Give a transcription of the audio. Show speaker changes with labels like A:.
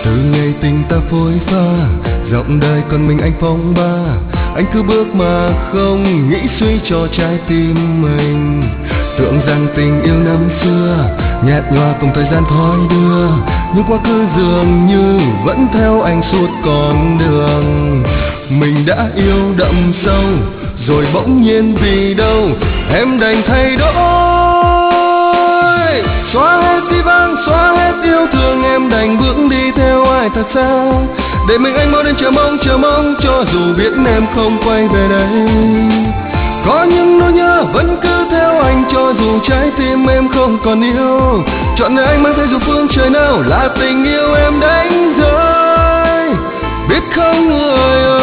A: Từ ngày tình ta phôi pha, dòng đời còn mình anh phong ba. Anh cứ bước mà không nghĩ suy cho trái tim mình. Tưởng rằng tình yêu năm xưa nhạt nhòa cùng thời gian thoi đưa, nhưng quá khứ dường như vẫn theo anh suốt con đường. Mình đã yêu đậm sâu rồi bỗng nhiên vì đâu em đành thay đổi. Xóa hết dĩ vãng, xóa hết yêu thương, em đành bước đi theo ai thật xa. Để mình anh mong đến chờ mong cho dù biết em không quay về đây. Có những nỗi nhớ vẫn cứ theo anh cho dù trái tim em không còn yêu. Chọn đời anh mang theo dù phương trời nào là tình yêu em đánh rơi. Biết không người ơi,